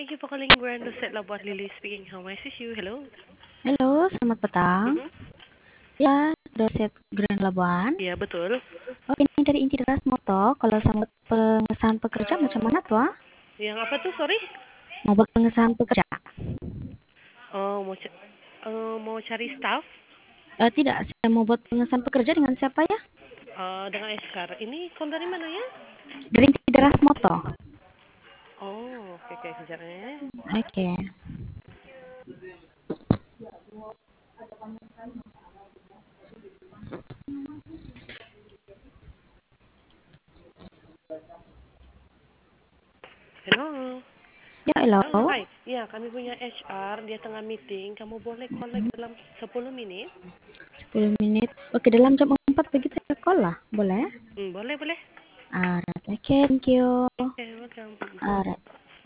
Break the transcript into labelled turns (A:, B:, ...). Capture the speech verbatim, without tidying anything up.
A: Thank you for calling Grand Set Labuan Lily speaking. How may I assist you? Hello.
B: Halo, selamat petang.
A: Mm-hmm.
B: Ya, doset Grand Labuan.
A: Iya, betul.
B: Oh, ini dari Inti Deras Moto. Kalau sama pengesahan pekerja macam mana tuh? ah?
A: Yang apa tuh, sorry?
B: Mau buat pengesahan pekerja?
A: Oh, mau ca- eh, mau cari staff
B: Eh, tidak, saya mau buat pengesahan pekerja dengan siapa ya?
A: eh, dengan H R. Ini call dari mana ya?
B: Dari Inti Deras Moto.
A: Oh, oke oke sejarahnya.
B: Oke.
A: Hello.
B: Ya, halo.
A: Oh, hai. Ya, kami punya H R, dia tengah meeting. Kamu boleh call lagi dalam sepuluh menit?
B: sepuluh menit. Oke, dalam jam empat begitu ya call lah. Boleh?
A: Hmm, boleh, boleh.
B: Alright, oke, thank you.
A: Oke, welcome.
B: Alright.